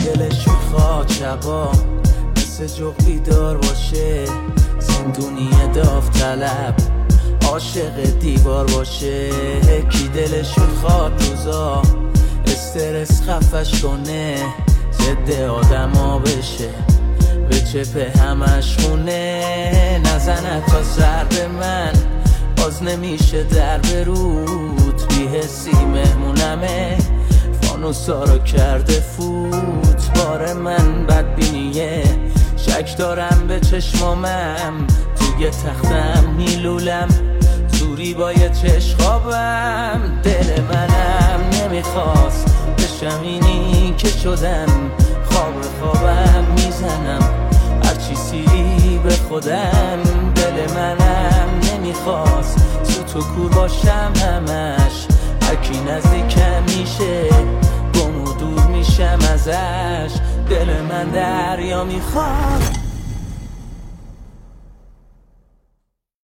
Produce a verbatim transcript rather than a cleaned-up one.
دلش میخواد شبا مثل جغ بیدار باشه، زندونی داوطلب عاشق دیوار باشه. کی دلش میخواد روزا استرس خفش کنه، ضد آدما بشه به چپه همش خونه. نزنه تا سر به من باز نمیشه در برود، بی حسی مهمونمه فانوسا رو کرده فوت. بار من بدبینیه شک دارم به چشمامم، توی تختم میلولم زوری با یه چشخابم. دل منم نمیخواست بشم اینی که شدم، خواب خوابم میزنم هرچی سیری به خودم. دل منم نمیخواست سوت و کور باشم همش، هرکی نزدیکم میشه گم و دور میشم ازش. دل من دریا میخواد